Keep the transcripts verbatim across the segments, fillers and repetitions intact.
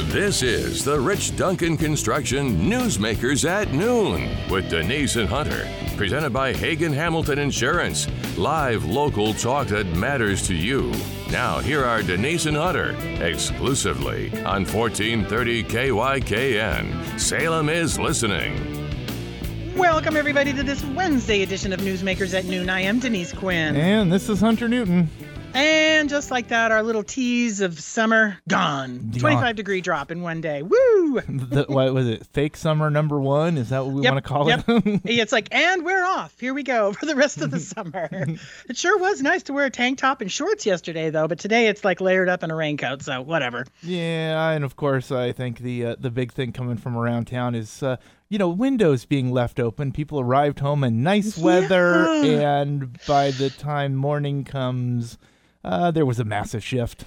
This is the Rich Duncan Construction Newsmakers at Noon with Denise and Hunter. Presented by Hagen Hamilton Insurance. Live local talk that matters to you. Now, here are Denise and Hunter, exclusively on fourteen thirty K Y K N. Salem is listening. Welcome, everybody, to this Wednesday edition of Newsmakers at Noon. I am Denise Quinn. And this is Hunter Newton. And just like that, our little tease of summer, gone. Gone. twenty-five degree drop in one day. Woo! The, what was it? Fake summer number one? Is that what we Yep, want to call yep. it? It's like, and we're off. Here we go for the rest of the summer. It sure was nice to wear a tank top and shorts yesterday, though. But today it's like layered up in a raincoat, so whatever. Yeah, and of course, I think the uh, the big thing coming from around town is, uh, you know, windows being left open. People arrived home in nice weather, Yeah. and by the time morning comes, uh, there was a massive shift.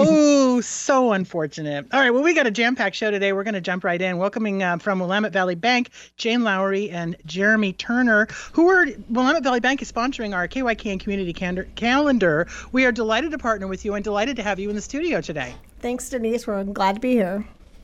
Oh, so unfortunate. All right, well, we got a jam-packed show today. We're going to jump right in. Welcoming uh, from Willamette Valley Bank, Jane Lowry and Jeremy Turner, who are, Willamette Valley Bank is sponsoring our K Y K N Community Candor- Calendar. We are delighted to partner with you and delighted to have you in the studio today. Thanks, Denise. We're glad to be here.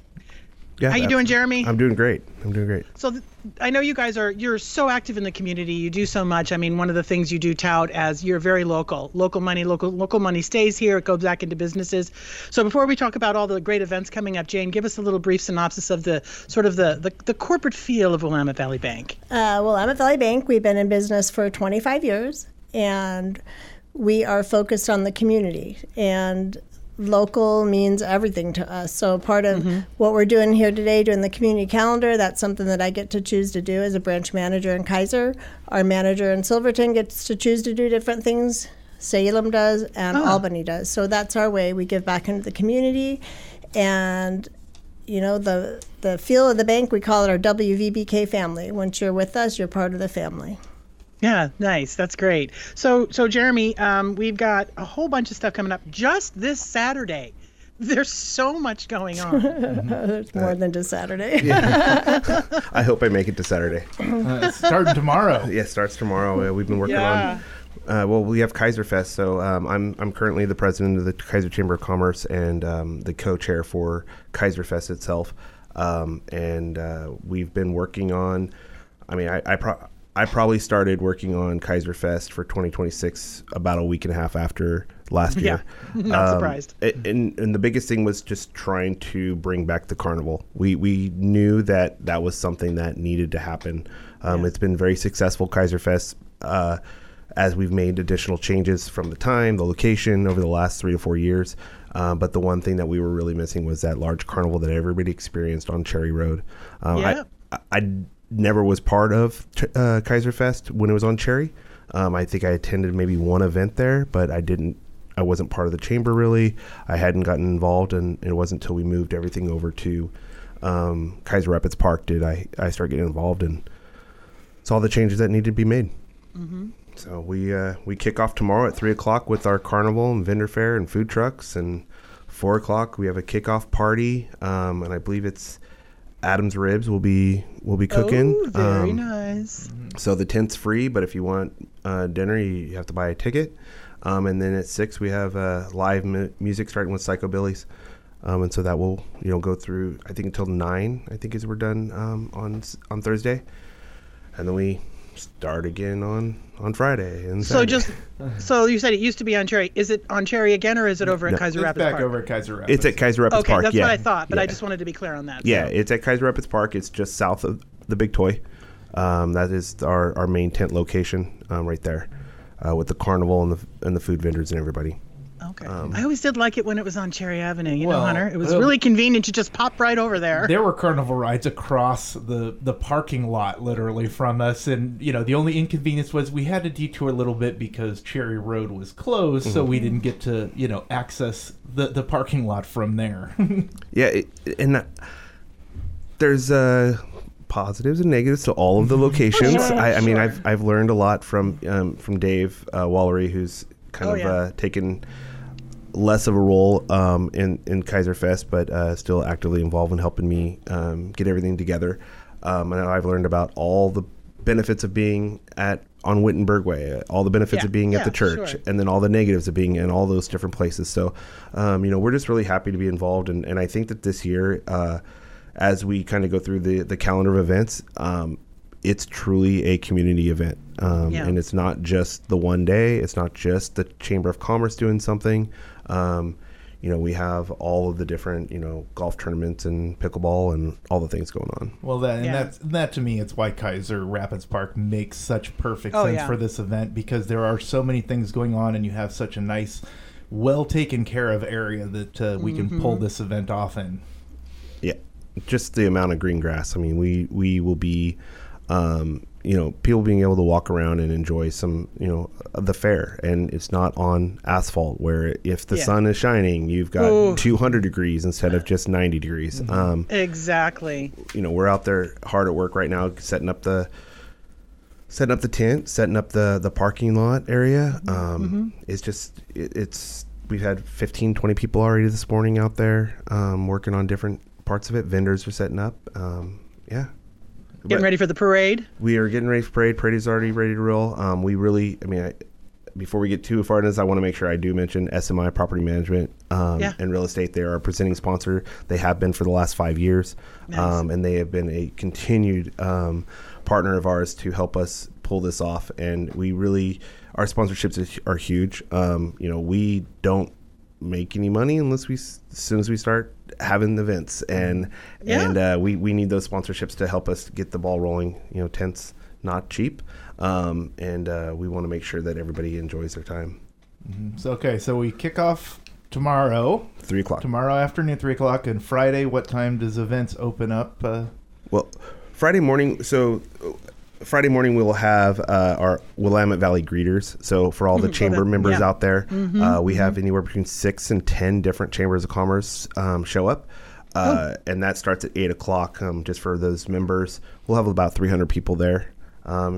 Yeah, How you doing, Jeremy? I'm doing great. I'm doing great. So th- I know you guys are, you're so active in the community. You do so much. I mean, one of the things you do tout as you're very local. Local money, local local money stays here. It goes back into businesses. So before we talk about all the great events coming up, Jane, give us a little brief synopsis of the sort of the, the, the corporate feel of Willamette Valley Bank. Uh, Willamette Valley Bank, we've been in business for twenty-five years, and we are focused on the community. And local means everything to us. So part of mm-hmm. what we're doing here today, doing the community calendar, that's something that I get to choose to do as a branch manager in Kaiser. Our manager in Silverton gets to choose to do different things. Salem does, and oh. Albany does. So that's our way. We give back into the community. And, you know, the, the feel of the bank, we call it our W V B K family. Once you're with us, you're part of the family. Yeah, nice. That's great. So, so Jeremy, um, we've got a whole bunch of stuff coming up just this Saturday. There's so much going on. There's more uh, than just Saturday. Yeah. I hope I make it to Saturday. Uh, it's starting tomorrow. Yeah, it starts tomorrow. Uh, we've been working yeah. on. Uh, well, we have Kaiser Fest, so um, I'm I'm currently the president of the Kaiser Chamber of Commerce and um, the co-chair for Kaiser Fest itself. Um, and uh, we've been working on. I mean, I. I pro- I probably started working on Kaiser Fest for twenty twenty-six about a week and a half after last year. Yeah, not um, surprised. It, and, and the biggest thing was just trying to bring back the carnival. We we knew that that was something that needed to happen. Um, yeah. It's been very successful, Kaiser Fest, uh, as we've made additional changes from the time, the location over the last three to four years. Uh, but the one thing that we were really missing was that large carnival that everybody experienced on Cherry Road. Uh, yeah. I, I, I never was part of uh, Kaiser Fest when it was on Cherry. Um, I think I attended maybe one event there, but I didn't. I wasn't part of the chamber really. I hadn't gotten involved, and it wasn't until we moved everything over to um, Kaiser Rapids Park did I, I start getting involved and saw the changes that needed to be made. Mm-hmm. So we uh, we kick off tomorrow at three o'clock with our carnival and vendor fair and food trucks, and four o'clock we have a kickoff party, um, and I believe it's Adam's Ribs will be will be cooking. Oh, very um, nice. So the tent's free, but if you want uh, dinner, you have to buy a ticket. Um, and then at six, we have uh, live mu- music starting with Psychobillies, um, and so that will you know go through I think until nine. I think is we're done um, on on Thursday, and then we start again on, on Friday. And so Saturday. just so you said it used to be on Cherry. Is it on Cherry again, or is it over at no, Kaiser it's Rapids back Park? over at Kaiser Rapids. It's at Kaiser Rapids okay, Park. that's yeah. what I thought, but yeah. I just wanted to be clear on that. Yeah, so. it's at Kaiser Rapids Park. It's just south of the Big Toy. Um, that is our, our main tent location um, right there, uh, with the carnival and the and the food vendors and everybody. Okay. Um, I always did like it when it was on Cherry Avenue. You well, know, Hunter, it was well, really convenient to just pop right over there. There were carnival rides across the, the parking lot, literally, from us. And, you know, the only inconvenience was we had to detour a little bit because Cherry Road was closed, mm-hmm. so we didn't get to, you know, access the, the parking lot from there. yeah, it, and uh, there's uh, positives and negatives to all of the locations. Sure, I, I mean, sure. I've I've learned a lot from um, from Dave uh, Wallery, who's kind Oh, of yeah. uh, taken less of a role um, in, in Kaiser Fest, but uh, still actively involved in helping me um, get everything together. Um, and I've learned about all the benefits of being at on Wittenberg Way, all the benefits Yeah, of being yeah, at the church, sure. and then all the negatives of being in all those different places. So, um, you know, we're just really happy to be involved. And, and I think that this year, uh, as we kind of go through the, the calendar of events, um, it's truly a community event. Um, Yeah. And it's not just the one day. It's not just the Chamber of Commerce doing something. Um, you know, we have all of the different, you know, golf tournaments and pickleball and all the things going on. Well, that and Yeah. that's that to me, it's why Kaiser Rapids Park makes such perfect Oh, sense yeah. for this event, because there are so many things going on, and you have such a nice, well taken care of area that uh, we Mm-hmm. can pull this event off in. Yeah, just the amount of green grass. I mean, we we will be, um, you know, people being able to walk around and enjoy some, you know, the fair, and it's not on asphalt where if the Yeah. sun is shining, you've got Ooh. two hundred degrees instead of just ninety degrees. Mm-hmm. Um, Exactly. you know, we're out there hard at work right now, setting up the setting up the tent, setting up the the parking lot area. Um, it's just it, it's we've had fifteen, twenty people already this morning out there um, working on different parts of it. Vendors are setting up. Um, yeah. Getting But ready for the parade. we are getting ready for parade. Parade is already ready to roll. Um, we really, I mean, I, before we get too far into this, I want to make sure I do mention S M I Property Management um, Yeah. and Real Estate. They are our presenting sponsor. They have been for the last five years, Nice. um, and they have been a continued um, partner of ours to help us pull this off. And we really, our sponsorships is- are huge. Um, you know, we don't make any money unless we, s- as soon as we start having events, and Yeah. and uh, we we need those sponsorships to help us get the ball rolling. You know, tents not cheap, um, and uh, we want to make sure that everybody enjoys their time. So okay, so we kick off tomorrow, Three o'clock. tomorrow afternoon, three o'clock, and Friday. What time does events open up? Uh, Well, Friday morning. So uh, Friday morning we will have uh, our Willamette Valley greeters. So for all the chamber Okay. members Yeah. out there, uh, we have anywhere between six and ten different chambers of commerce um, show up. Uh, And that starts at eight o'clock um, just for those members. We'll have about three hundred people there. Um,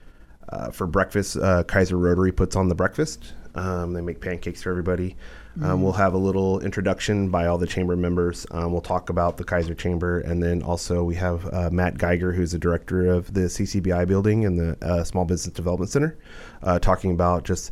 uh, for breakfast, uh, Kaiser Rotary puts on the breakfast. Um, they make pancakes for everybody. Um, we'll have a little introduction by all the chamber members. Um, we'll talk about the Kaiser Chamber, and then also we have uh, Matt Geiger, who's the director of the C C B I building and the uh, Small Business Development Center, uh, talking about just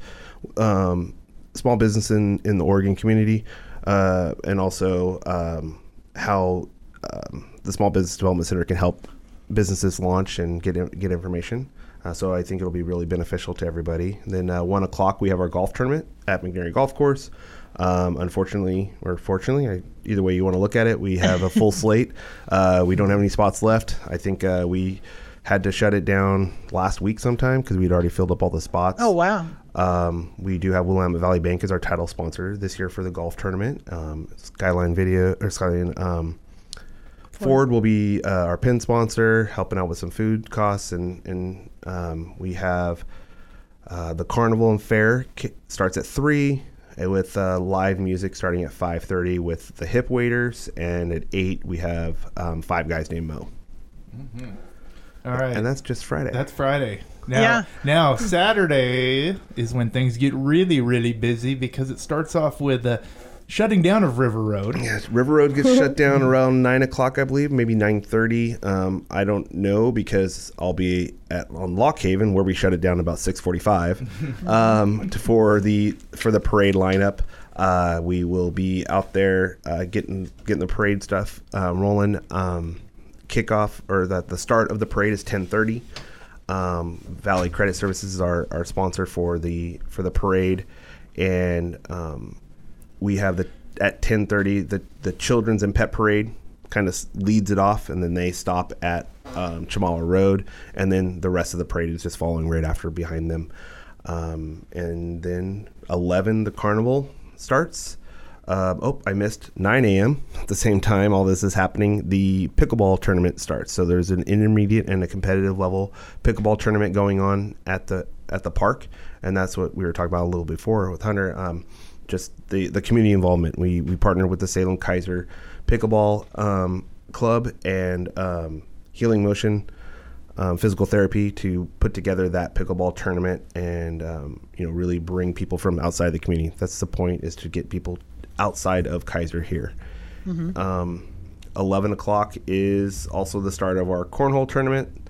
um, small business in, in the Oregon community, uh, and also um, how um, the Small Business Development Center can help businesses launch and get in, get information. Uh, so I think it'll be really beneficial to everybody. And then uh, one o'clock we have our golf tournament at McNary Golf Course. Um, unfortunately, or fortunately, I, either way you want to look at it, we have a full slate. Uh, we don't have any spots left. I think uh, we had to shut it down last week sometime because we'd already filled up all the spots. Oh, wow. Um, we do have Willamette Valley Bank as our title sponsor this year for the golf tournament. Um, Skyline Video or Skyline um, Ford will be uh, our pin sponsor, helping out with some food costs, and and um, we have uh, the Carnival and Fair ki- starts at three, and with uh, live music starting at five thirty with the Hip Waiters, and at eight we have um, Five Guys Named Mo, all right, and that's just Friday. that's Friday. Now, Yeah. now Saturday is when things get really, really busy, because it starts off with the shutting down of River Road. Yes, River Road gets shut down around nine o'clock, I believe, maybe nine thirty. Um, I don't know because I'll be at on Lock Haven where we shut it down about six forty-five um, to, for the for the parade lineup. Uh, we will be out there uh, getting getting the parade stuff um, rolling. Um, kickoff or the the start of the parade is ten thirty. Um, Valley Credit Services is our, our sponsor for the for the parade, and um, we have the at ten thirty the the children's and pet parade kind of leads it off, and then they stop at um, Chamala Road, and then the rest of the parade is just following right after behind them. Um, and then eleven the carnival starts. Uh, oh, I missed nine a.m. At the same time all this is happening, the pickleball tournament starts. So there's an intermediate and a competitive level pickleball tournament going on at the at the park, and that's what we were talking about a little before with Hunter. Um, just the, the community involvement. We we partner with the Salem Kaiser Pickleball um, Club and um, Healing Motion um, Physical Therapy to put together that pickleball tournament, and um, you know, really bring people from outside the community. That's the point, is to get people outside of Kaiser here. Mm-hmm. Um, eleven o'clock is also the start of our cornhole tournament.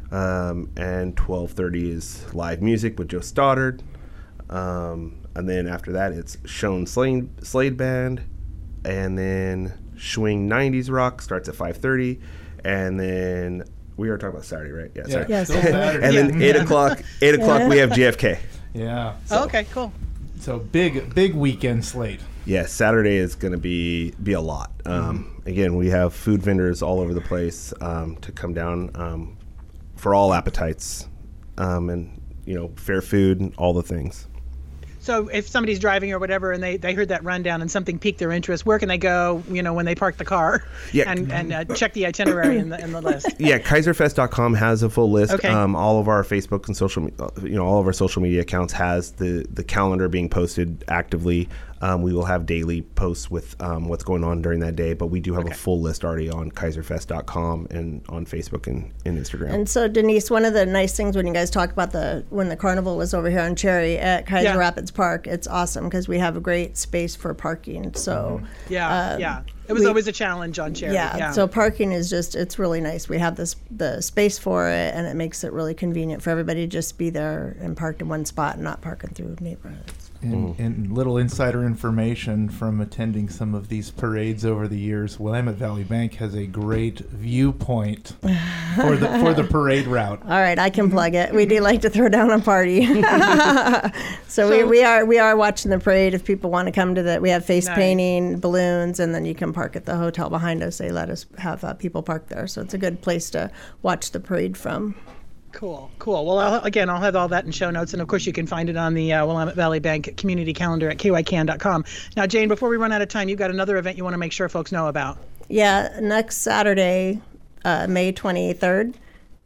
Um, and twelve thirty is live music with Joe Stoddard. Um, and then after that, it's Schoen Slade, Slade Band. And then Swing nineties Rock starts at five thirty. And then we are talking about Saturday, right? Yeah, Yeah, Saturday. Yes. still Saturday. And then eight o'clock, eight o'clock we have J F K. Yeah. Oh, okay, cool. So big, big weekend slate. Yeah, Saturday is going to be be a lot. Um, again, we have food vendors all over the place um, to come down um, for all appetites, um, and you know, fair food and all the things. So if somebody's driving or whatever and they, they heard that rundown and something piqued their interest, where can they go, you know, when they park the car Yeah. and, and uh, check the itinerary in the, in the list? Yeah, Kaiser Fest dot com has a full list. Okay. Um, all of our Facebook and social, me- uh, you know, all of our social media accounts has the the calendar being posted actively. Um, we will have daily posts with um, what's going on during that day, but we do have Okay. a full list already on Kaiser Fest dot com and on Facebook and, and Instagram. And so, Denise, one of the nice things when you guys talk about the when the carnival was over here on Cherry at Kaiser Yeah. Rapids Park, it's awesome because we have a great space for parking. So, Yeah, um, yeah. It was we- always a challenge on Cherry. yeah, Yeah. so parking is just it's really nice. We have this the space for it, and it makes it really convenient for everybody to just be there and parked in one spot and not parking through neighborhoods. And, and little insider information from attending some of these parades over the years. Willamette Valley Bank has a great viewpoint for the for the parade route. All right, I can plug it. We do like to throw down a party. so we, we are we are watching the parade if people want to come to the we have face Nice. painting, balloons, and then you can park at the hotel behind us. They let us have uh, people park there. So it's a good place to watch the parade from. Cool, cool. Well, I'll, again, I'll have all that in show notes, and of course, you can find it on the uh, Willamette Valley Bank community calendar at K Y K N dot com. Now, Jane, before we run out of time, you've got another event you want to make sure folks know about. Yeah, next Saturday, uh, May twenty-third.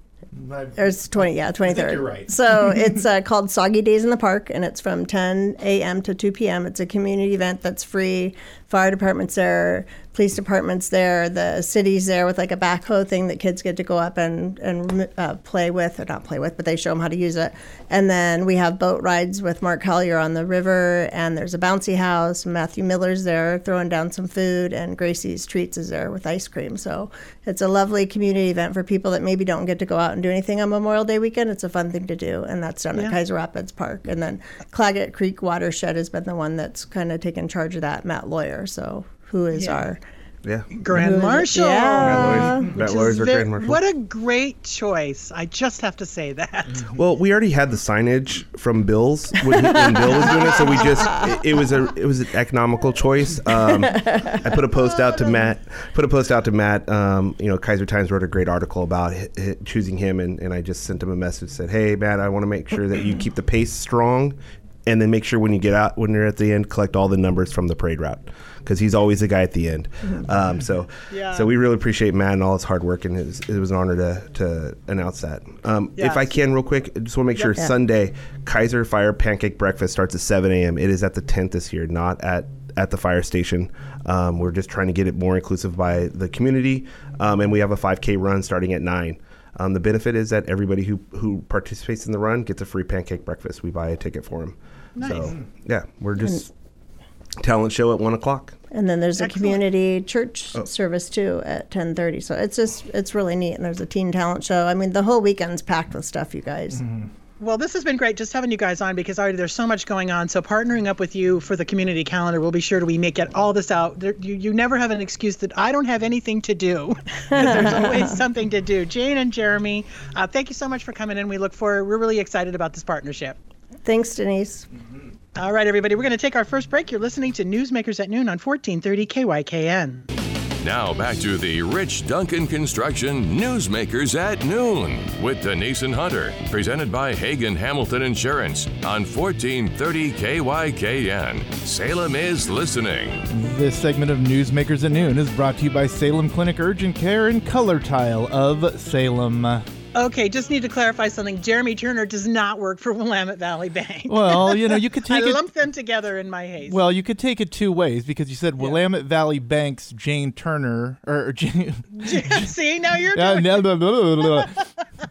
There's twenty, yeah, twenty-third. you're right. So it's uh, called Soggy Days in the Park, and it's from ten a.m. to two p.m. It's a community event that's free. Fire department's there, police department's there, the city's there with like a backhoe thing that kids get to go up and and uh, play with, or not play with, but they show them how to use it. And then we have boat rides with Mark Collier on the river, and there's a bouncy house. Matthew Miller's there throwing down some food, and Gracie's Treats is there with ice cream. So it's a lovely community event for people that maybe don't get to go out and do anything on Memorial Day weekend. It's a fun thing to do, and that's done Yeah. at Kaiser Rapids Park. And then Claggett Creek Watershed has been the one that's kind of taken charge of that, Matt Lawyer. So who is Yeah. our Yeah. Grand Who is it? Marshal. Yeah. Matt Which Lawyer's is our ve- Grand Marshal. What a great choice. I just have to say that. Well, we already had the signage from Bill's when, he, when Bill was doing it, so we just it, it was a it was an economical choice. Um, I put a post out to Matt. Put a post out to Matt. Um, you know, Kaiser Times wrote a great article about hi- hi- choosing him, and, and I just sent him a message said, "Hey, Matt, I want to make sure that you keep the pace strong, and then make sure when you get out, when you're at the end, collect all the numbers from the parade route." Because he's always the guy at the end. Um, so, Yeah. so we really appreciate Matt and all his hard work, and it was, it was an honor to, to announce that. Um, If I Yes. can, real quick, I just want to make sure Yeah. Sunday, Kaiser Fire Pancake Breakfast starts at seven a.m. It is at the tent this year, not at, at the fire station. Um, we're just trying to get it more inclusive by the community, um, and we have a five K run starting at nine. Um, the benefit is that everybody who, who participates in the run gets a free pancake breakfast. We buy a ticket for them. Nice. So, yeah, we're just talent show at one o'clock. And then there's a Excellent. community church Oh. service too at ten thirty. So it's just it's really neat. And there's a teen talent show. I mean, the whole weekend's packed with stuff, you guys. Well, this has been great just having you guys on because already there's so much going on. So partnering up with you for the community calendar, we'll be sure to we make get all this out. There, you, you never have an excuse that I don't have anything to do. 'Cause there's always something to do. Jane and Jeremy, uh, thank you so much for coming in. We look forward. We're really excited about this partnership. Thanks, Denise. All right, everybody, we're going to take our first break. You're listening to Newsmakers at Noon on fourteen thirty K Y K N. Now back to the Rich Duncan Construction Newsmakers at Noon with Denise and Hunter, presented by Hagen Hamilton Insurance on fourteen thirty K Y K N. Salem is listening. This segment of Newsmakers at Noon is brought to you by Salem Clinic Urgent Care and Color Tile of Salem. Okay, just need to clarify something. Jeremy Turner does not work for Willamette Valley Bank. Well, you know, you could I take it. lumped them together in my haste. Well, you could take it two ways because you said Willamette Valley Bank's Jane Turner or Jane, See, now you're uh, doing blah, blah, blah, blah, blah,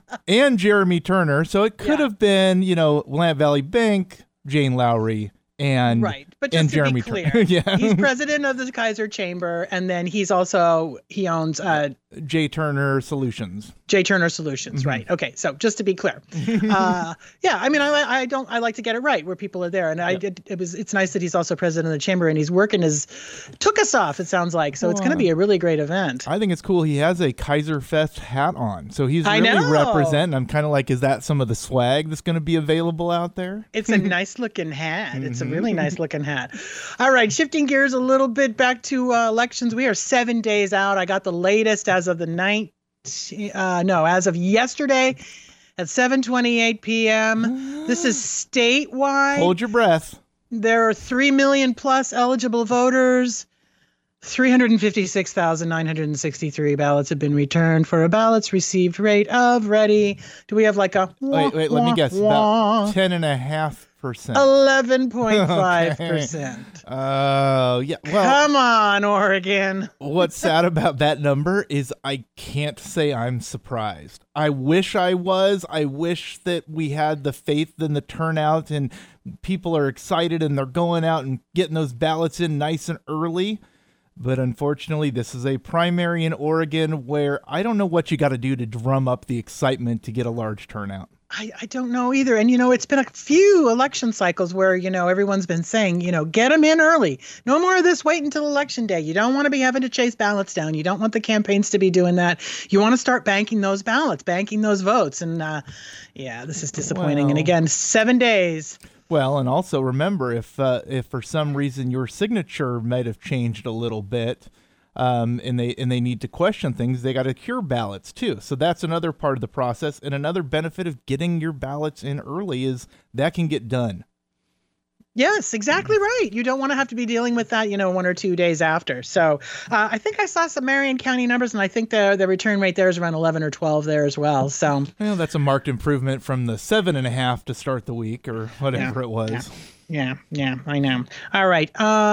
and Jeremy Turner. So it could Yeah. have been, you know, Willamette Valley Bank, Jane Lowry, and Right, but just and to Jeremy be clear, Turner. Yeah. he's president of the Kaiser Chamber, and then he's also he owns uh, J Turner Solutions. J Turner Solutions, Mm-hmm. right? Okay, so just to be clear, uh, yeah, I mean, I, I don't, I like to get it right where people are there, and I Yep. did. It was, it's nice that he's also president of the chamber, and he's working his, took us off. It sounds like so. It's going to be a really great event. I think it's cool. He has a Kaiser Fest hat on, so he's I really know. representing. I'm kind of like, is that some of the swag that's going to be available out there? It's a nice looking hat. It's a really nice looking hat. All right, shifting gears a little bit back to uh, elections. We are seven days out. I got the latest as of the ninth. Uh, no, as of yesterday at seven twenty-eight p.m. This is statewide. Hold your breath. There are three million plus eligible voters. three hundred fifty-six thousand nine hundred sixty-three ballots have been returned for a ballots received rate of ready. Do we have like a Wait, wait, let me guess. About ten and a half percent. eleven point five percent. Oh, yeah. Well, Come on, Oregon. what's sad about that number is I can't say I'm surprised. I wish I was. I wish that we had the faith in the turnout and people are excited and they're going out and getting those ballots in nice and early. But unfortunately, this is a primary in Oregon where I don't know what you got to do to drum up the excitement to get a large turnout. I, I don't know either. And, you know, it's been a few election cycles where, you know, everyone's been saying, you know, get them in early. No more of this wait until election day. You don't want to be having to chase ballots down. You don't want the campaigns to be doing that. You want to start banking those ballots, banking those votes. And, uh, yeah, this is disappointing. Well, and again, seven days. Well, and also remember, if uh, if for some reason your signature might have changed a little bit, um, and they and they need to question things, they got to cure ballots too. So that's another part of the process. And another benefit of getting your ballots in early is that can get done. Yes, exactly right. You don't want to have to be dealing with that, you know, one or two days after. So uh, I think I saw some Marion County numbers, and I think the the return rate there is around eleven or twelve there as well. So Well, that's a marked improvement from the seven and a half to start the week or whatever Yeah, it was. yeah. Yeah, yeah, I know. All right.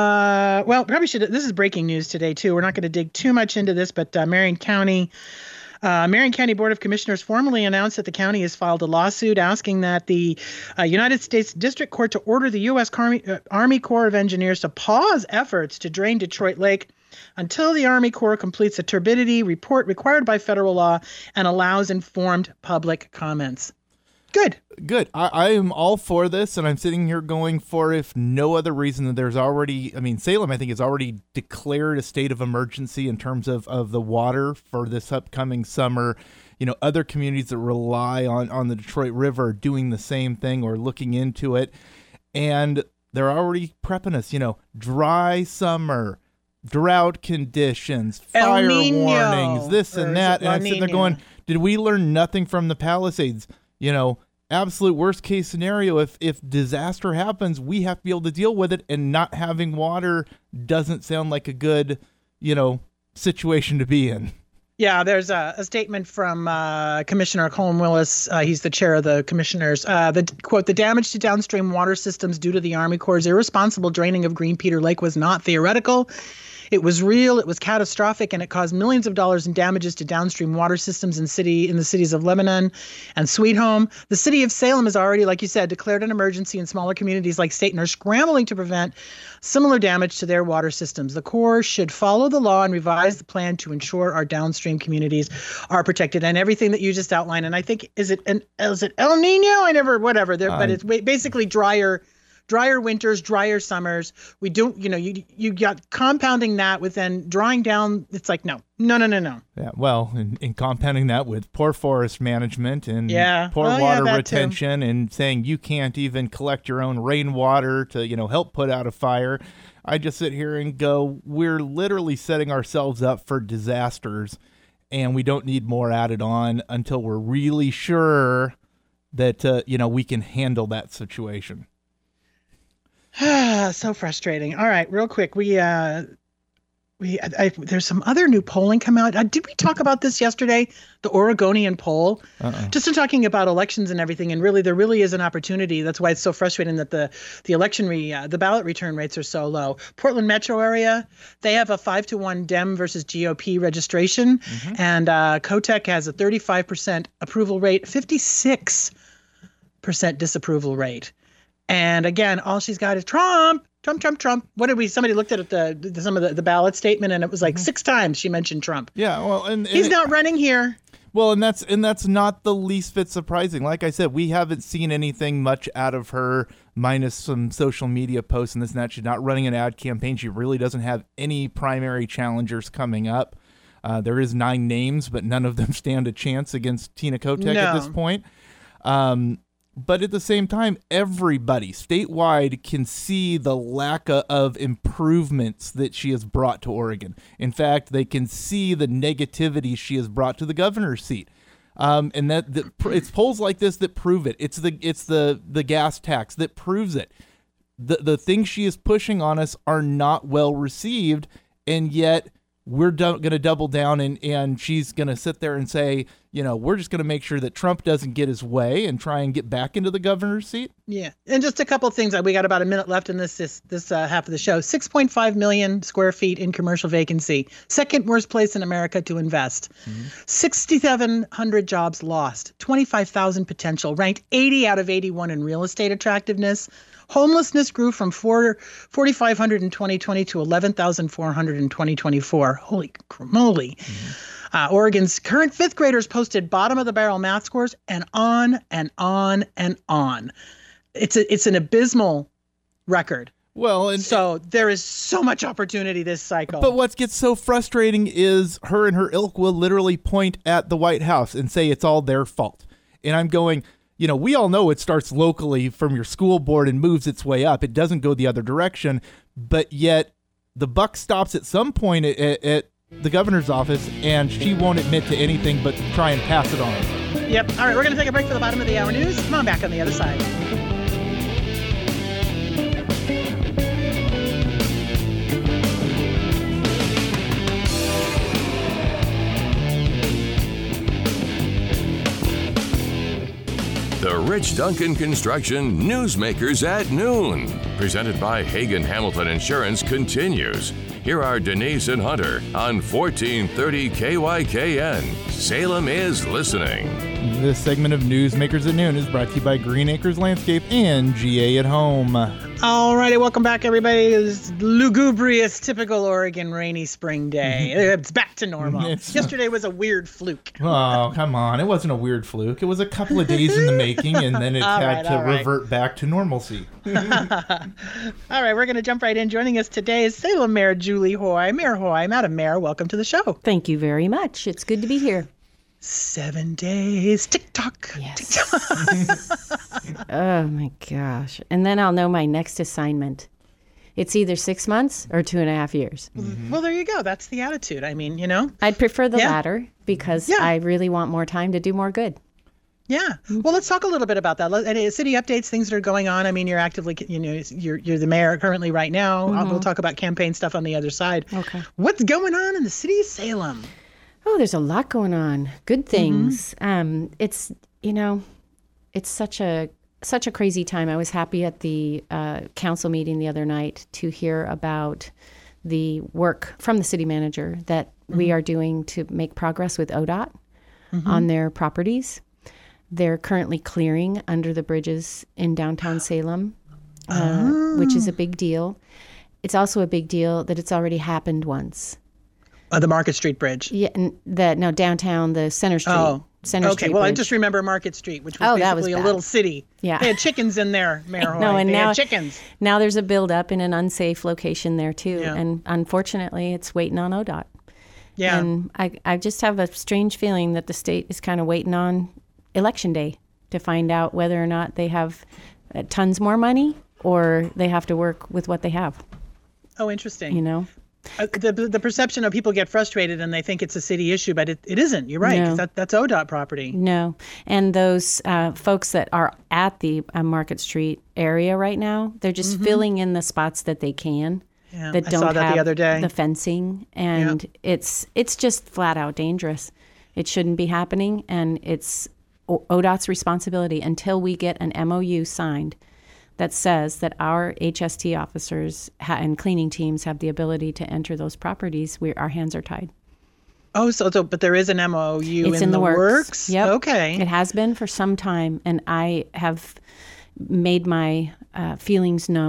Uh, well, probably should. This is breaking news today too. We're not going to dig too much into this, but uh, Marion County, uh, Marion County Board of Commissioners formally announced that the county has filed a lawsuit asking that the uh, United States District Court to order the U S Army, uh, Army Corps of Engineers to pause efforts to drain Detroit Lake until the Army Corps completes a turbidity report required by federal law and allows informed public comments. Good. Good. I, I am all for this, and I'm sitting here going for, if no other reason, that there's already, I mean, Salem, I think, has already declared a state of emergency in terms of, of the water for this upcoming summer. You know, other communities that rely on, on the Detroit River are doing the same thing or looking into it. And they're already prepping us, you know, dry summer, drought conditions, El fire Niño, warnings, this or and is that. it And La I'm sitting there Niña? going, did we learn nothing from the Palisades? You know, absolute worst case scenario, if if disaster happens, we have to be able to deal with it, and not having water doesn't sound like a good, you know, situation to be in. Yeah, there's a, a statement from uh, Commissioner Colin Willis. Uh, he's the chair of the commissioners. Uh, the quote: "The damage to downstream water systems due to the Army Corps' irresponsible draining of Green Peter Lake was not theoretical. It was real, it was catastrophic, and it caused millions of dollars in damages to downstream water systems in city in the cities of Lebanon and Sweet Home. The city of Salem has already, like you said, declared an emergency, and smaller communities like Staten are scrambling to prevent similar damage to their water systems. The Corps should follow the law and revise the plan to ensure our downstream communities are protected." And everything that you just outlined. And I think, is it an, is it El Nino? I never, whatever. There, but Um, it's ba- basically drier. Drier winters, drier summers. We don't, you know, you you got compounding that with then drawing down. It's like, no, no, no, no, no. Yeah, well, and, and compounding that with poor forest management and Yeah. poor Oh, yeah, water that too. retention, and saying you can't even collect your own rainwater to, you know, help put out a fire. I just sit here and go, we're literally setting ourselves up for disasters, and we don't need more added on until we're really sure that, uh, you know, we can handle that situation. So frustrating. All right, real quick, we uh, we I, I, there's some other new polling come out. Uh, did we talk about this yesterday? The Oregonian poll. Uh-uh. Just in talking about elections and everything, and really, there really is an opportunity. That's why it's so frustrating that the the election re, uh, the ballot return rates are so low. Portland metro area, they have a five to one Dem versus G O P registration, Mm-hmm. and uh, Kotek has a thirty-five percent approval rate, fifty-six percent disapproval rate. And again, all she's got is Trump, Trump, Trump, Trump. What did we? Somebody looked at the, the some of the, the ballot statement, and it was like mm-hmm. six times she mentioned Trump. Yeah, well, and, and he's it, not running here. Well, and that's and that's not the least bit surprising. Like I said, we haven't seen anything much out of her, minus some social media posts and this and that. She's not running an ad campaign. She really doesn't have any primary challengers coming up. Uh, there is nine names, but none of them stand a chance against Tina Kotek no. at this point. Um, But at the same time, everybody statewide can see the lack of improvements that she has brought to Oregon. In fact, they can see the negativity she has brought to the governor's seat. Um, and that, that it's polls like this that prove it. It's the it's the the gas tax that proves it. The the things she is pushing on us are not well received, and yet we're do- going to double down, and, and she's going to sit there and say, you know, we're just going to make sure that Trump doesn't get his way and try and get back into the governor's seat. Yeah. And just a couple of things. We got about a minute left in this this, this uh, half of the show. six point five million square feet in commercial vacancy. Second worst place in America to invest. Mm-hmm. six thousand seven hundred jobs lost. twenty-five thousand potential. Ranked eighty out of eighty-one in real estate attractiveness. Homelessness grew from four thousand five hundred in twenty twenty to eleven thousand four hundred in twenty twenty-four. Holy moly. Mm-hmm. Uh, Oregon's current fifth graders posted bottom of the barrel math scores, and on and on and on. It's a, it's an abysmal record. Well, and so there is so much opportunity this cycle. But what gets so frustrating is her and her ilk will literally point at the White House and say it's all their fault. And I'm going, you know, we all know it starts locally from your school board and moves its way up. It doesn't go the other direction, but yet the buck stops at some point at, at, at the governor's office, and she won't admit to anything but try and pass it on. Yep. All right, we're going to take a break for the bottom of the hour news. Come on back on the other side. The Rich Duncan Construction Newsmakers at Noon, presented by Hagen Hamilton Insurance, continues. Here are Denise and Hunter on fourteen thirty K Y K N. Salem is listening. This segment of Newsmakers at Noon is brought to you by Green Acres Landscape and G A at Home. All righty, welcome back, everybody. It's lugubrious, typical Oregon rainy spring day. It's back to normal. It's, Yesterday was a weird fluke. Oh, come on. It wasn't a weird fluke. It was a couple of days in the making, and then it all had right, to right. revert back to normalcy. All right, we're going to jump right in. Joining us today is Salem Mayor Julie Hoy. Mayor Hoy, Madam Mayor, welcome to the show. Thank you very much. It's good to be here. Seven days. TikTok. Yes. TikTok. Oh, my gosh. And then I'll know my next assignment. It's either six months or two and a half years. Mm-hmm. Well, there you go. That's the attitude. I mean, you know. I'd prefer the yeah. latter because yeah. I really want more time to do more good. Yeah. Mm-hmm. Well, let's talk a little bit about that. Any city updates, things that are going on. I mean, you're actively, you know, you're you're the mayor currently right now. Mm-hmm. We'll talk about campaign stuff on the other side. Okay. What's going on in the city of Salem? Oh, there's a lot going on. Good things. Mm-hmm. Um, it's, you know, it's such a such a crazy time. I was happy at the uh, council meeting the other night to hear about the work from the city manager that mm-hmm. we are doing to make progress with O D O T mm-hmm. on their properties. They're currently clearing under the bridges in downtown Salem, uh, oh. which is a big deal. It's also a big deal that it's already happened once. Uh, the Market Street Bridge. Yeah, and the no downtown, the Center Street. Oh, Center okay. Street well, Bridge. I just remember Market Street, which was oh, basically that was a bad. little city. Yeah, they had chickens in there, Mayor Hoy. No, and they now had chickens. Now there's a buildup in an unsafe location there too, yeah. and unfortunately, it's waiting on O D O T. Yeah, and I, I just have a strange feeling that the state is kind of waiting on Election Day to find out whether or not they have uh, tons more money or they have to work with what they have. Oh, interesting. You know. Uh, the the perception of people get frustrated and they think it's a city issue, but it, it isn't. You're right, because no. that, that's O D O T property. No. And those uh, folks that are at the uh, Market Street area right now, they're just mm-hmm. filling in the spots that they can. Yeah, that don't I saw that have the other day. The fencing, and yep. it's it's just flat out dangerous. It shouldn't be happening, and it's O D O T's responsibility until we get an M O U signed that says that our H S T officers ha- and cleaning teams have the ability to enter those properties. We our hands are tied. Oh, so, so but there is an M O U it's in, in the, the works. works? Yep. Okay. It has been for some time, and I have made my uh, feelings known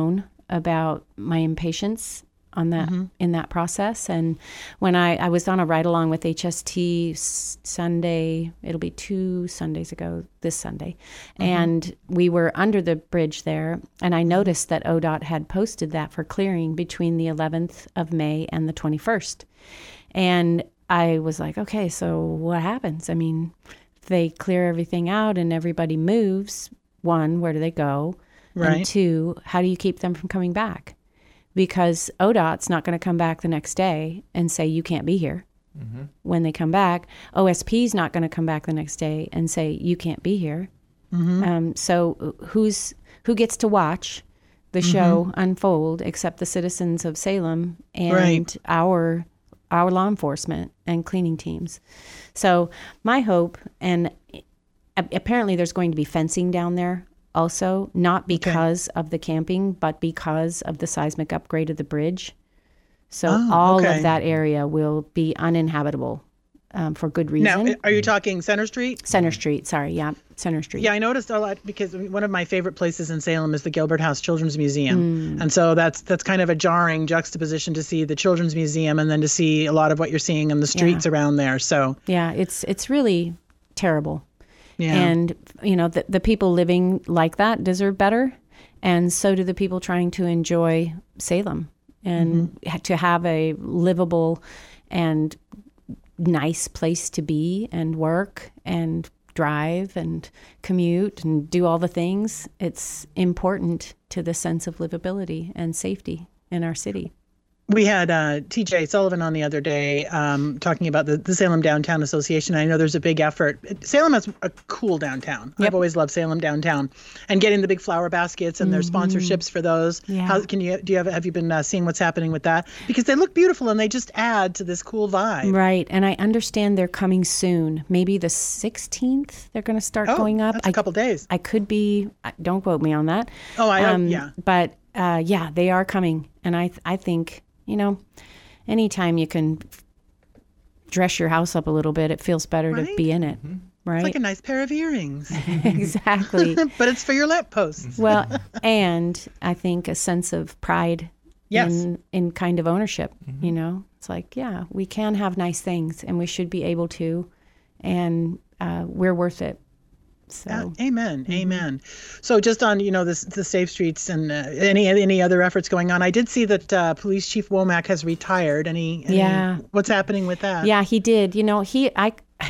about my impatience on that mm-hmm. in that process. And when I, I was on a ride along with H S T s- Sunday, it'll be two Sundays ago, this Sunday, mm-hmm. and we were under the bridge there, and I noticed that O D O T had posted that for clearing between the eleventh of May and the twenty-first. And I was like, okay, so what happens? I mean, if they clear everything out and everybody moves, one, where do they go? Right. And two, how do you keep them from coming back? Because O D O T's not going to come back the next day and say, you can't be here. Mm-hmm. When they come back, O S P's not going to come back the next day and say, you can't be here. Mm-hmm. Um, so who's who gets to watch the mm-hmm. show unfold except the citizens of Salem and right. our our law enforcement and cleaning teams? So my hope, and apparently there's going to be fencing down there also, not because okay. of the camping, but because of the seismic upgrade of the bridge. So oh, all okay. of that area will be uninhabitable um, for good reason. Now, are you talking Center Street? Center Street, sorry, yeah, Center Street. Yeah, I noticed a lot because one of my favorite places in Salem is the Gilbert House Children's Museum. Mm. And so that's that's kind of a jarring juxtaposition to see the Children's Museum and then to see a lot of what you're seeing in the streets yeah. around there. So yeah, it's it's really terrible. Yeah. And, you know, the, the people living like that deserve better. And so do the people trying to enjoy Salem and mm-hmm. to have a livable and nice place to be and work and drive and commute and do all the things. It's important to the sense of livability and safety in our city. We had uh, T J Sullivan on the other day um, talking about the, the Salem Downtown Association. I know there's a big effort. Salem has a cool downtown. Yep. I've always loved Salem Downtown, and getting the big flower baskets and mm-hmm. their sponsorships for those. Yeah. How can you do you have have you been uh, seeing what's happening with that? Because they look beautiful and they just add to this cool vibe. Right, and I understand they're coming soon. Maybe the sixteenth they're going to start oh, going up. That's a couple I, days. I could be. Don't quote me on that. Oh, I um, yeah. But uh, yeah, they are coming, and I I think. You know, anytime you can dress your house up a little bit, it feels better right? to be in it, mm-hmm. right? It's like a nice pair of earrings. Exactly. But it's for your lampposts. Well, and I think a sense of pride yes. in, in kind of ownership, mm-hmm. you know? It's like, yeah, we can have nice things, and we should be able to, and uh, we're worth it. So. Uh, amen. Mm-hmm. Amen. So just on, you know, this, the Safe Streets and uh, any any other efforts going on, I did see that uh, Police Chief Womack has retired. Any, any yeah. What's happening with that? Yeah, he did. You know, he, I,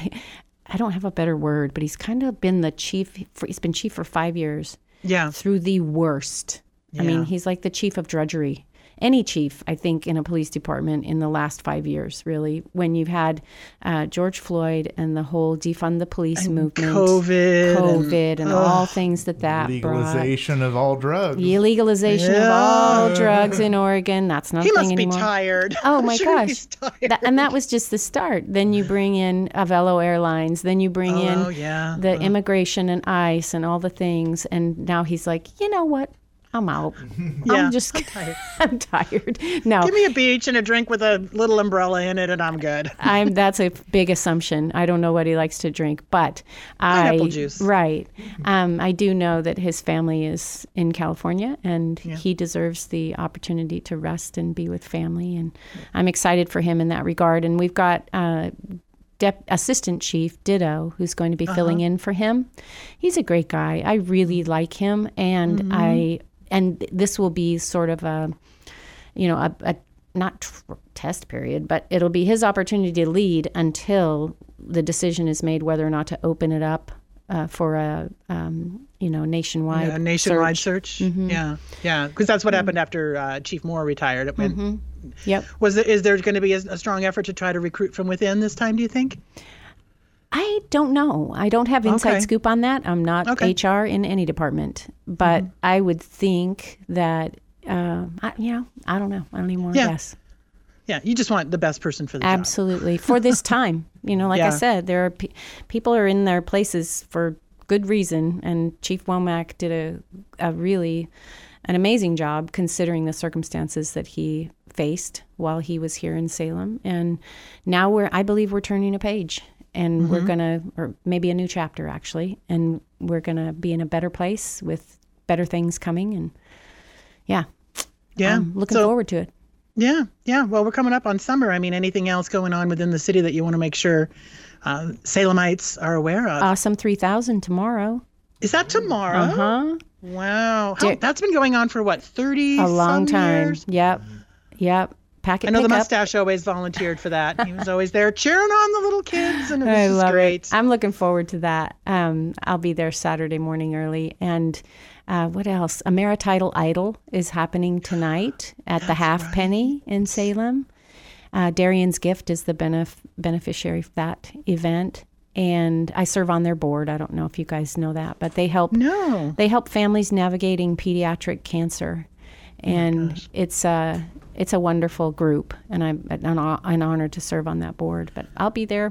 I don't have a better word, but he's kind of been the chief. For, he's been chief for five years. Yeah. Through the worst. Yeah. I mean, he's like the chief of drudgery. Any chief, I think, in a police department in the last five years, really, when you've had uh, George Floyd and the whole defund the police and movement, COVID, COVID, and, and all ugh. things that that legalization brought. of all drugs, legalization yeah. of all drugs in Oregon. That's not he a thing must anymore. be tired. Oh I'm my sure gosh, he's tired. That, and that was just the start. Then you bring in Avelo Airlines, then you bring oh, in yeah. the oh. immigration and ICE and all the things, and now he's like, you know what? I'm out. Yeah, I'm just I'm tired. I'm tired. No. Give me a beach and a drink with a little umbrella in it and I'm good. I'm that's a big assumption. I don't know what he likes to drink, but pineapple I juice. Right. Um, I do know that his family is in California and yeah. he deserves the opportunity to rest and be with family, and I'm excited for him in that regard. And we've got uh Dep- Assistant Chief Ditto, who's going to be uh-huh. filling in for him. He's a great guy. I really like him, and mm-hmm. I and this will be sort of a, you know, a, a not tr- test period, but it'll be his opportunity to lead until the decision is made whether or not to open it up uh, for a, um, you know, nationwide yeah, a nationwide search. search. Mm-hmm. Yeah, yeah, because that's what mm-hmm. happened after uh, Chief Moore retired. It went, mm-hmm. Yep. Was there, is there going to be a, a strong effort to try to recruit from within this time, do you think? I don't know. I don't have inside okay. scoop on that. I'm not okay. H R in any department, but mm-hmm. I would think that, uh, I, you know, I don't know. I don't even want to yeah. guess. Yeah, you just want the best person for the Absolutely. For this time. You know, like yeah. I said, there are pe- people are in their places for good reason, and Chief Womack did a, a really an amazing job considering the circumstances that he faced while he was here in Salem. And now we're, I believe we're turning a page, and mm-hmm. we're going to, or maybe a new chapter actually, and we're going to be in a better place with better things coming. And yeah, Yeah. I'm looking So- forward to it. Yeah, yeah. Well, we're coming up on summer. I mean, anything else going on within the city that you want to make sure uh, Salemites are aware of? Awesome three thousand tomorrow. Is that tomorrow? Uh huh. Wow. How, Di- that's been going on for what, thirty A long some time. years? Yep. Yep. Packet I know the pickup. mustache always volunteered for that. He was always there cheering on the little kids, and it was I just love great. it. I'm looking forward to that. Um, I'll be there Saturday morning early. And uh, what else? Ameritidal Idol is happening tonight at the Halfpenny in Salem. Uh, Darian's Gift is the benef- beneficiary of that event. And I serve on their board. I don't know if you guys know that, but they help No. they help families navigating pediatric cancer. And it's a it's a wonderful group, and I'm an, an honor to serve on that board. But I'll be there.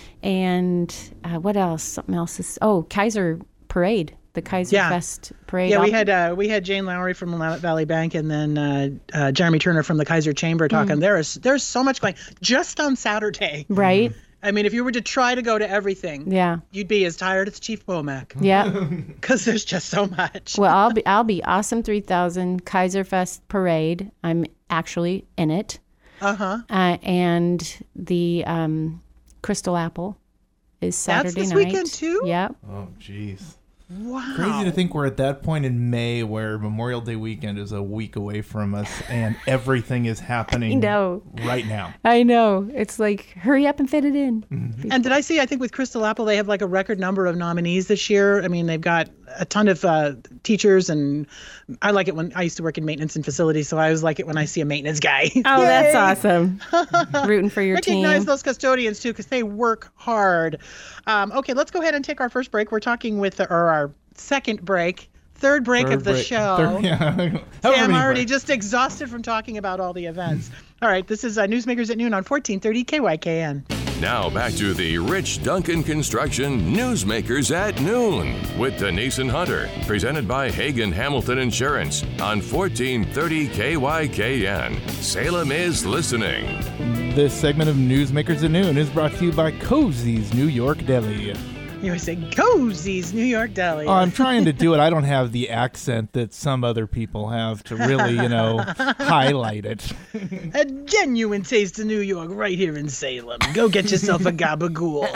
And uh, what else? Something else is oh Kaiser Parade, the Kaiser Yeah. Fest parade. Yeah, we I'll- had uh, we had Jane Lowry from Willamette Valley Bank, and then uh, uh, Jeremy Turner from the Kaiser Chamber talking. There is there's so much going just on Saturday. right. I mean, if you were to try to go to everything, Yeah, you'd be as tired as Chief Womack yeah. because there's just so much. Well, I'll be I'll be awesome three thousand Kaiser Fest parade. I'm actually in it. Uh-huh. Uh, and the um, Crystal Apple is That's Saturday this night. weekend, too? Yep. Oh, jeez. Wow. Crazy to think we're at that point in May where Memorial Day weekend is a week away from us and everything is happening I know. right now. I know. It's like, hurry up and fit it in. And did I see, I think with Crystal Apple, they have like a record number of nominees this year. I mean, they've got a ton of uh, teachers, and I like it when I used to work in maintenance and facilities, so I always like it when I see a maintenance guy. Oh, that's Yay! awesome. Rooting for your Recognize team. those custodians too, because they work hard. Um, okay, let's go ahead and take our first break. We're talking with, or our second break, third break Third of the break- show. third- yeah. However See, I'm many already breaks. just exhausted from talking about all the events. All right, this is uh, Newsmakers at Noon on fourteen thirty K Y K N. Now back to the Rich Duncan Construction Newsmakers at Noon with Denise and Hunter, presented by Hagen Hamilton Insurance on fourteen thirty K Y K N. Salem is listening. This segment of Newsmakers at Noon is brought to you by Cozy's New York Deli. You always say, Cozy's New York Deli. Oh, I'm trying to do it. I don't have the accent that some other people have to really, you know, highlight it. A genuine taste of New York right here in Salem. Go get yourself a gabagool.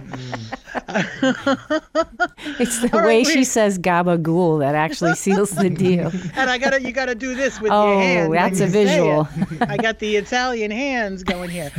It's the All right, way we- she says gabagool that actually seals the deal. And I gotta, you gotta do this with Oh, your hand. when that's a you say visual. it. I got the Italian hands going here.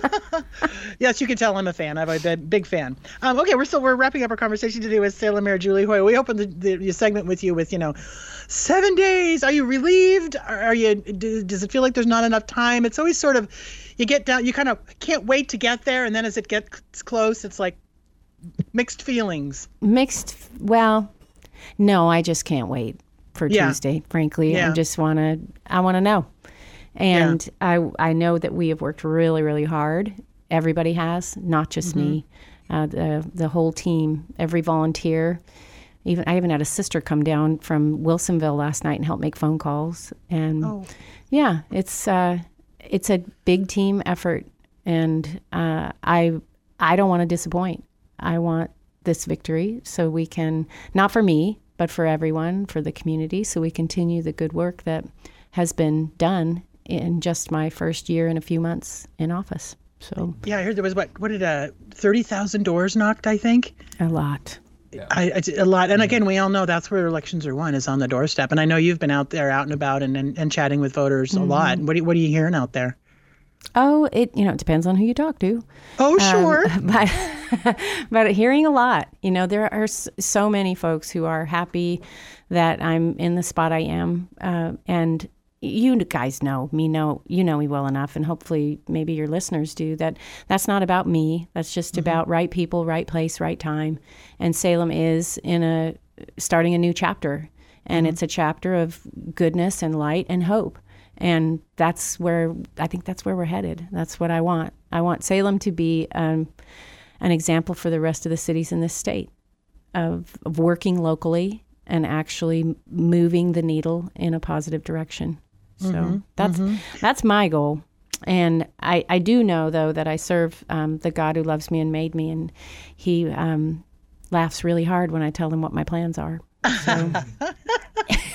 Yes, you can tell I'm a fan. I'm a big, big fan. Um, okay, we're still we're wrapping up our conversation today with Salem Mayor Julie Hoyle. We opened the, the, the segment with you with you know, seven days. Are you relieved? Are, are you? Do, does it feel like there's not enough time? It's always sort of, you get down, you kind of can't wait to get there, and then as it gets close, it's like mixed feelings. Mixed, well, no, I just can't wait for Yeah. Tuesday, frankly. Yeah. I just want to, I want to know. And I, I know that we have worked really, really hard. Everybody has, not just me, uh, the, the whole team, every volunteer. Even I even had a sister come down from Wilsonville last night and help make phone calls. And Oh. yeah, it's, uh, it's a big team effort. And uh, I, I don't want to disappoint. I want this victory so we can, not for me, but for everyone, for the community, so we continue the good work that has been done in just my first year and a few months in office. So Yeah, I heard there was what? What did uh thirty thousand doors knocked? I think. a lot. I, I, a lot. And again, we all know that's where elections are won, is on the doorstep. And I know you've been out there, out and about, and and, and chatting with voters a lot. What do you, what are you hearing out there? Oh, it you know it depends on who you talk to. Oh, sure. Um, but but hearing a lot, you know, there are s- so many folks who are happy that I'm in the spot I am, uh, and you guys know me, know you know me well enough, and hopefully maybe your listeners do, that that's not about me. That's just about right people, right place, right time. And Salem is in a starting a new chapter, and it's a chapter of goodness and light and hope. And that's where, I think that's where we're headed. That's what I want. I want Salem to be um, an example for the rest of the cities in this state of, of working locally and actually moving the needle in a positive direction. So Mm-hmm, that's that's my goal. And I, I do know, though, that I serve um, the God who loves me and made me, and he um, laughs really hard when I tell him what my plans are. So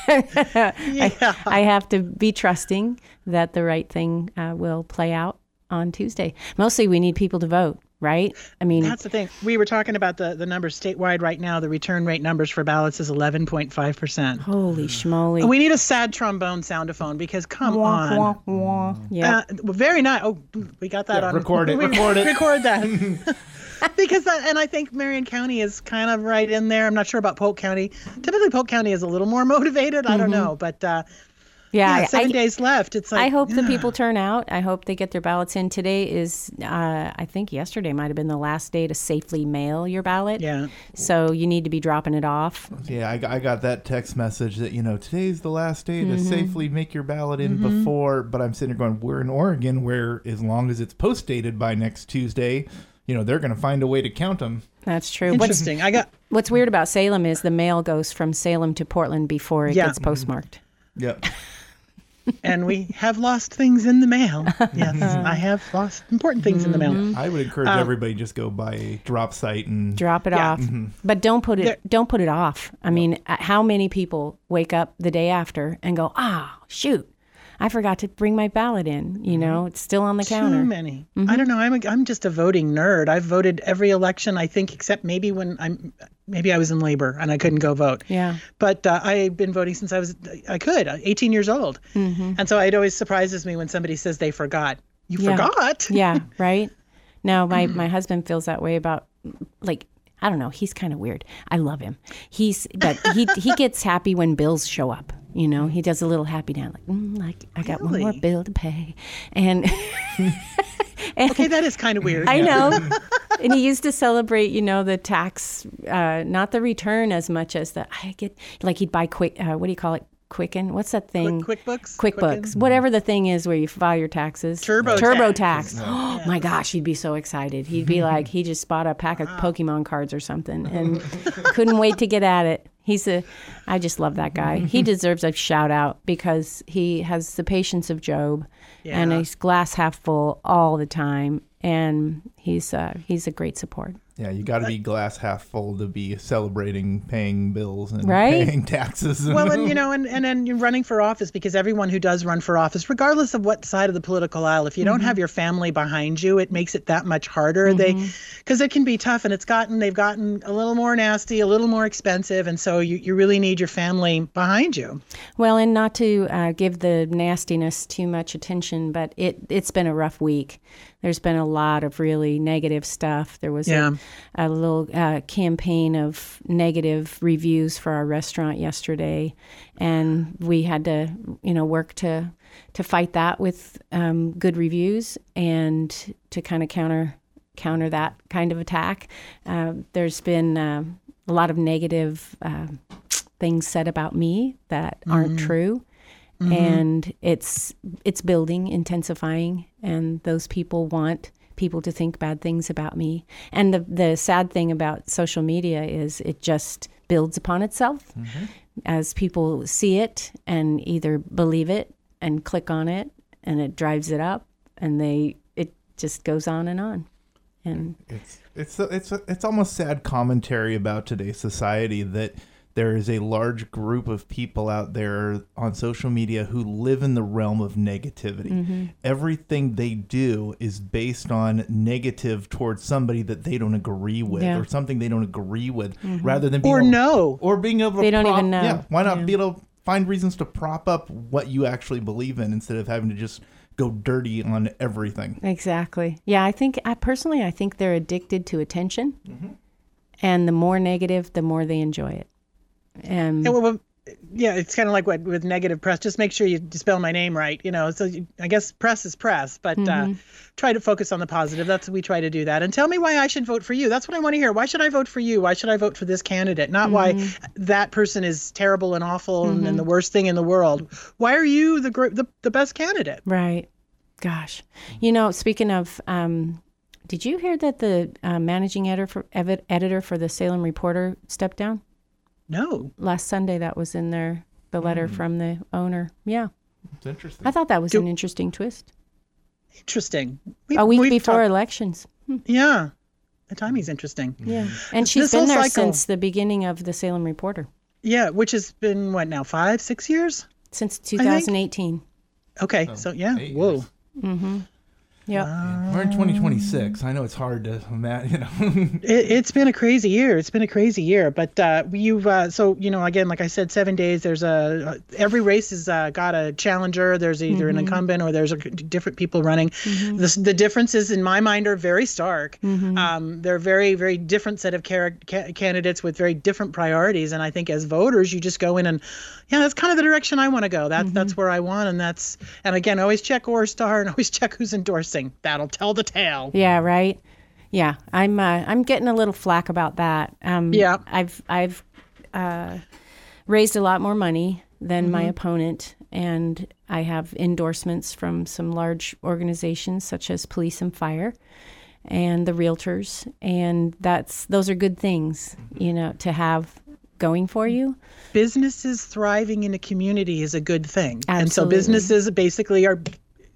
I, I have to be trusting that the right thing uh, will play out on Tuesday. Mostly we need people to vote, right? I mean, that's the thing. We were talking about the, the numbers statewide right now. The return rate numbers for ballots is eleven point five percent. Holy schmoly. We need a sad trombone soundophone because come wah, on. Wah, wah. Yeah. Uh, well, very nice. Oh, we got that Yeah, on. record it, we, record it. Record that. Because that, and I think Marion County is kind of right in there. I'm not sure about Polk County. Typically, Polk County is a little more motivated. I don't know, but uh, Yeah, yeah, seven I, days left. It's like I hope yeah. the people turn out. I hope they get their ballots in. Today is, uh, I think yesterday might have been the last day to safely mail your ballot. Yeah. So you need to be dropping it off. Yeah, I, got- I got that text message that, you know, today's the last day to safely make your ballot in before, but I'm sitting there going, we're in Oregon where as long as it's post dated by next Tuesday, you know, they're going to find a way to count them. That's true. What's, Interesting. I got what's weird about Salem is the mail goes from Salem to Portland before it Yeah. gets postmarked. Yep. and we have lost things in the mail. Yes, I have lost important things in the mail. I would encourage Um, everybody just go by a drop site and Drop it Yeah. off, but don't put it There- don't put it off. I mean, uh, how many people wake up the day after and go, "Ah, shoot, I forgot to bring my ballot in." You know, it's still on the counter. Too many. I don't know. I'm a, I'm just a voting nerd. I've voted every election, I think, except maybe when I'm maybe I was in labor and I couldn't go vote. Yeah. But uh, I've been voting since I was I could uh, eighteen years old, and so it always surprises me when somebody says they forgot. You Yeah. forgot? Yeah, right. No, my my husband feels that way about, like, I don't know. He's kind of weird. I love him. He's but he he gets happy when bills show up. You know, he does a little happy dance, like, mm, like I got one more Really? bill to pay, and. and Okay, that is kind of weird. I know. And he used to celebrate, you know, the tax, uh, not the return as much as the, I get, like he'd buy quick, uh, what do you call it? Quicken? What's that thing? Quick, QuickBooks? QuickBooks. Quicken? Whatever the thing is where you file your taxes. TurboTax. TurboTax. Oh my gosh, he'd be so excited. He'd be like, he just bought a pack of Pokemon cards or something and couldn't wait to get at it. He's a, I just love that guy. He deserves a shout out because he has the patience of Job and Yeah. he's glass half full all the time. And he's uh, he's a great support. Yeah, you got to be glass half full to be celebrating paying bills and Right? paying taxes. Well, and you know, and, and then you're running for office, because everyone who does run for office, regardless of what side of the political aisle, if you don't have your family behind you, it makes it that much harder. They, because it can be tough, and it's gotten they've gotten a little more nasty, a little more expensive, and so you, you really need your family behind you. Well, and not to uh, give the nastiness too much attention, but it, it's been a rough week. There's been a lot of really negative stuff. There was Yeah. a, a little uh, campaign of negative reviews for our restaurant yesterday, and we had to, you know, work to to fight that with um, good reviews and to kind of counter counter that kind of attack. Uh, there's been uh, a lot of negative uh, things said about me that aren't true. And it's it's building, intensifying, and those people want people to think bad things about me. And the the sad thing about social media is it just builds upon itself as people see it and either believe it and click on it, and it drives it up, and they it just goes on and on. And It's it's it's it's almost sad commentary about today's society that there is a large group of people out there on social media who live in the realm of negativity. Everything they do is based on negative towards somebody that they don't agree with Yeah. or something they don't agree with, rather than being Or able, no. or being able to They don't prop- even know. Yeah, why not Yeah. be able to find reasons to prop up what you actually believe in instead of having to just go dirty on everything. exactly. Yeah, I think I personally I think they're addicted to attention. And the more negative, the more they enjoy it. And Yeah, well, well, yeah, it's kind of like what with negative press. Just make sure you spell my name right. You know, so you, I guess press is press, but uh, try to focus on the positive. That's we try to do that. And tell me why I should vote for you. That's what I want to hear. Why should I vote for you? Why should I vote for this candidate? Not why that person is terrible and awful and, and the worst thing in the world. Why are you the gr- the, the best candidate? Right. Gosh. You know, speaking of, um, did you hear that the uh, managing editor for, ev- editor for the Salem Reporter stepped down? No. Last Sunday, that was in there, the letter from the owner. Yeah. It's interesting. I thought that was Do- an interesting twist. Interesting. We, A week we've before talked- elections. yeah. The timing's interesting. Yeah. And she's This been whole there cycle- since the beginning of the Salem Reporter. Yeah, which has been, what now, five, six years? Since two thousand eighteen. Okay, so yeah, eight whoa. years. Mm-hmm. Yep. We're in twenty twenty-six. I know it's hard to imagine, you know. It, it's been a crazy year. It's been a crazy year. But uh, you've, uh, so, you know, again, like I said, seven days, there's a, every race has uh, got a challenger. There's either mm-hmm. an incumbent or there's a, different people running. Mm-hmm. The, the differences in my mind are very stark. Mm-hmm. Um, they're very, very different set of car- ca- candidates with very different priorities. And I think as voters, you just go in and, yeah, that's kind of the direction I want to go. That's, mm-hmm. that's where I want. And that's, and again, always check Or Star and always check who's endorsing. That'll tell the tale. Yeah, right. Yeah, I'm uh, I'm getting a little flack about that. Um, yeah, I've I've uh, raised a lot more money than mm-hmm. my opponent, and I have endorsements from some large organizations such as Police and Fire, and the Realtors, and that's those are good things, you know, to have going for you. Businesses thriving in a community is a good thing, Absolutely. And so businesses basically are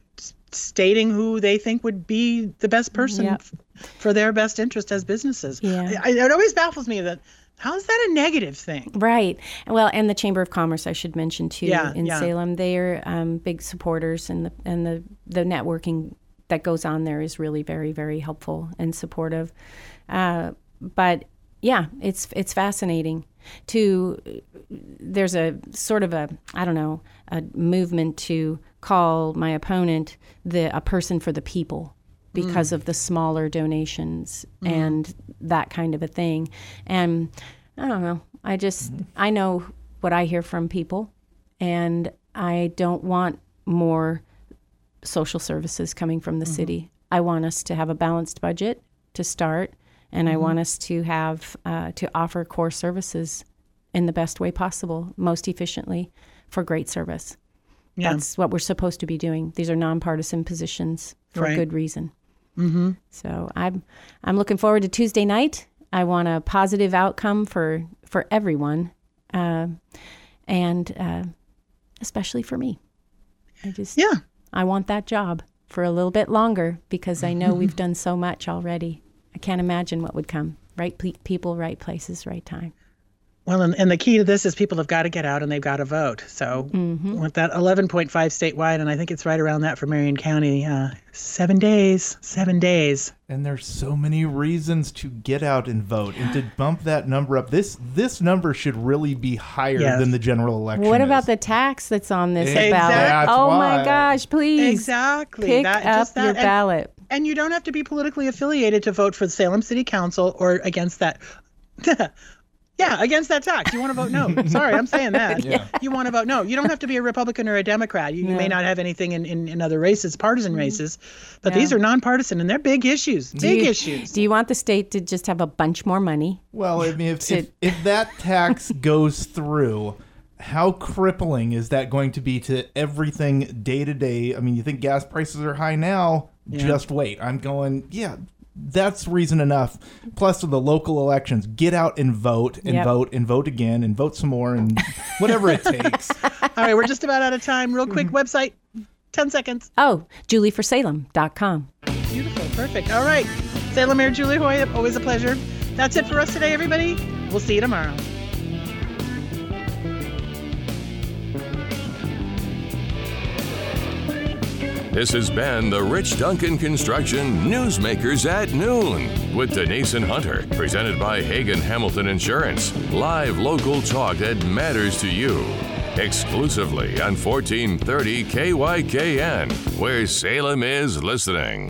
stating who they think would be the best person yep. f- for their best interest as businesses. Yeah. I, it always baffles me that how is that a negative thing? Right. Well, and the Chamber of Commerce, I should mention too, yeah, in yeah. Salem, they're um, big supporters, and the and the the networking that goes on there is really very, very helpful and supportive. Uh, but yeah, it's it's fascinating. To there's a sort of a I don't know a movement to call my opponent the a person for the people because mm. of the smaller donations mm. and that kind of a thing. And I don't know. I just mm. I know what I hear from people, and I don't want more social services coming from the mm-hmm. city. I want us to have a balanced budget to start. And mm-hmm. I want us to have uh, to offer core services in the best way possible, most efficiently, for great service. Yeah. That's what we're supposed to be doing. These are nonpartisan positions for right. good reason. Mm-hmm. So I'm I'm looking forward to Tuesday night. I want a positive outcome for for everyone, uh, and uh, especially for me. I just yeah. I want that job for a little bit longer because I know we've done so much already. I can't imagine what would come. Right pe- people, right places, right time. Well, and, and the key to this is people have got to get out and they've got to vote. So mm-hmm. with that eleven point five statewide, and I think it's right around that for Marion County, uh, seven days, seven days. And there's so many reasons to get out and vote and to bump that number up. This this number should really be higher yes. than the general election. What is. about the tax that's on this exactly. ballot? That's oh why. my gosh, please. Exactly. Pick that, up just that. your And, ballot. and you don't have to be politically affiliated to vote for the Salem City Council or against that. Yeah, against that tax. You want to vote no. Sorry, I'm saying that. Yeah. You want to vote no. You don't have to be a Republican or a Democrat. You, no. you may not have anything in, in, in other races, partisan races, but yeah. these are nonpartisan, and they're big issues, do big you, issues. Do you want the state to just have a bunch more money? Well, I mean, if, to... if, if that tax goes through, how crippling is that going to be to everything day to day? I mean, you think gas prices are high now? Yeah. Just wait. I'm going, yeah. That's reason enough. Plus, with the local elections, get out and vote and yep. vote and vote again and vote some more and whatever it takes. All right, we're just about out of time. Real quick, website, ten seconds. Oh, julie for salem dot com. Beautiful, perfect. All right, Salem Mayor Julie Hoy, always a pleasure. That's it for us today, everybody. We'll see you tomorrow. This has been the Rich Duncan Construction Newsmakers at Noon with Denise and Hunter, presented by Hagen Hamilton Insurance. Live local talk that matters to you. Exclusively on fourteen thirty K Y K N, where Salem is listening.